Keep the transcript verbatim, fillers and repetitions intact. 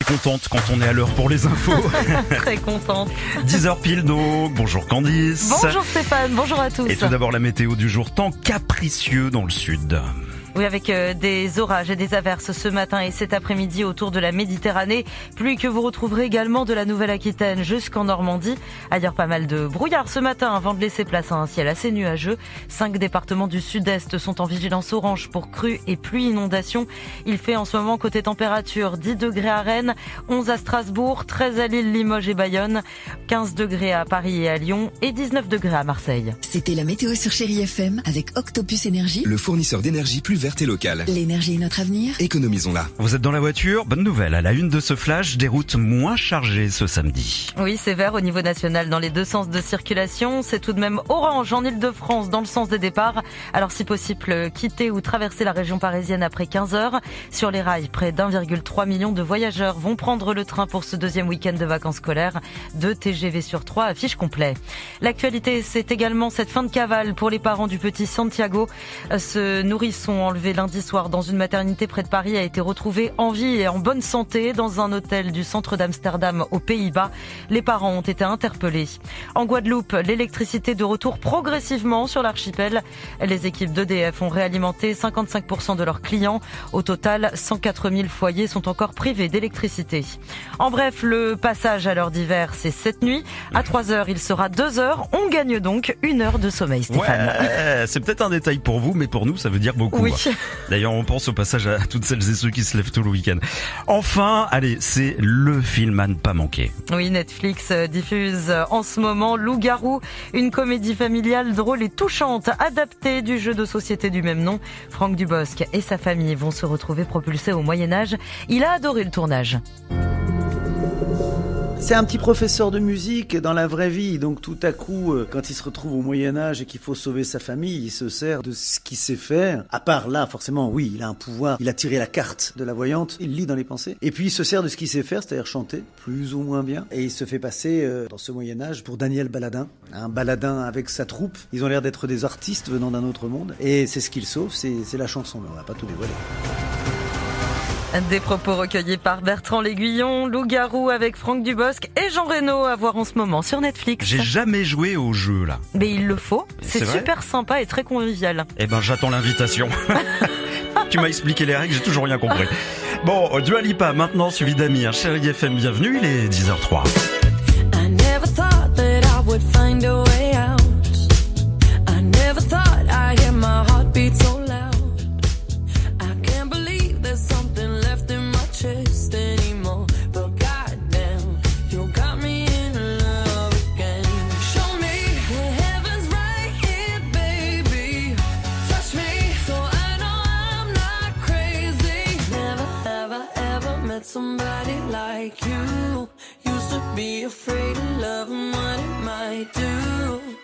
Contente quand on est à l'heure pour les infos. Très contente. dix heures pile donc. Bonjour Candice. Bonjour Stéphane, bonjour à tous. Et tout d'abord la météo du jour, temps capricieux dans le sud. Oui, avec euh, des orages et des averses ce matin et cet après-midi autour de la Méditerranée. Pluie que vous retrouverez également de la Nouvelle-Aquitaine jusqu'en Normandie. Ailleurs, pas mal de brouillard ce matin avant de laisser place à un ciel assez nuageux. Cinq départements du sud-est sont en vigilance orange pour crues et pluie inondation. Il fait en ce moment côté température dix degrés à Rennes, onze à Strasbourg, treize à Lille, Limoges et Bayonne, quinze degrés à Paris et à Lyon et dix-neuf degrés à Marseille. C'était la météo sur Chérie F M avec Octopus Énergie, le fournisseur d'énergie plus verte et locale. L'énergie est notre avenir. Économisons-la. Vous êtes dans la voiture? Bonne nouvelle, à la une de ce flash, des routes moins chargées ce samedi. Oui, c'est vert au niveau national dans les deux sens de circulation. C'est tout de même orange en Ile-de-France dans le sens des départs. Alors si possible, quitter ou traverser la région parisienne après quinze heures. Sur les rails, près d'un virgule trois million de voyageurs vont prendre le train pour ce deuxième week-end de vacances scolaires. Deux T G V sur trois affichent complet. L'actualité, c'est également cette fin de cavale pour les parents du petit Santiago. Ce nourrisson enlevé lundi soir dans une maternité près de Paris a été retrouvé en vie et en bonne santé dans un hôtel du centre d'Amsterdam aux Pays-Bas. Les parents ont été interpellés. En Guadeloupe, l'électricité de retour progressivement sur l'archipel. Les équipes d'E D F ont réalimenté cinquante-cinq pour cent de leurs clients. Au total, cent quatre mille foyers sont encore privés d'électricité. En bref, le passage à l'heure d'hiver, c'est cette nuit. À trois heures, il sera deux heures. On gagne donc une heure de sommeil, Stéphane. Ouais, c'est peut-être un détail pour vous, mais pour nous, ça veut dire beaucoup. Oui. D'ailleurs, on pense au passage à toutes celles et ceux qui se lèvent tout le week-end. Enfin, allez, c'est le film à ne pas manquer. Oui, Netflix diffuse en ce moment Loup-garou, une comédie familiale drôle et touchante, adaptée du jeu de société du même nom. Franck Dubosc et sa famille vont se retrouver propulsés au Moyen-Âge. Il a adoré le tournage. C'est un petit professeur de musique dans la vraie vie, donc tout à coup, quand il se retrouve au Moyen-Âge et qu'il faut sauver sa famille, il se sert de ce qu'il sait faire. À part là, forcément, oui, il a un pouvoir, il a tiré la carte de la voyante, il lit dans les pensées, et puis il se sert de ce qu'il sait faire, c'est-à-dire chanter, plus ou moins bien, et il se fait passer euh, dans ce Moyen-Âge pour Daniel Baladin, un baladin avec sa troupe. Ils ont l'air d'être des artistes venant d'un autre monde, et c'est ce qu'il sauve, c'est, c'est la chanson, mais on va pas tout dévoiler. Des propos recueillis par Bertrand L'Aiguillon, Loup-garou avec Franck Dubosc et Jean Reno à voir en ce moment sur Netflix. J'ai jamais joué au jeu là. Mais il le faut, c'est, C'est super sympa et très convivial. Eh ben j'attends l'invitation. Tu m'as expliqué les règles, j'ai toujours rien compris. Bon, Dua Lipa maintenant suivi d'Amir. Chérie F M, bienvenue, il est dix heures zéro trois. I never thought that I would find a way out. I never thought I'd hear my heartbeat so loud. I can't believe there's something left in my chest anymore. But goddamn, you got me in love again. Show me the heavens right here, baby. Touch me so I know I'm not crazy. Never have I ever met somebody like you. Used to be afraid of love and what it might do.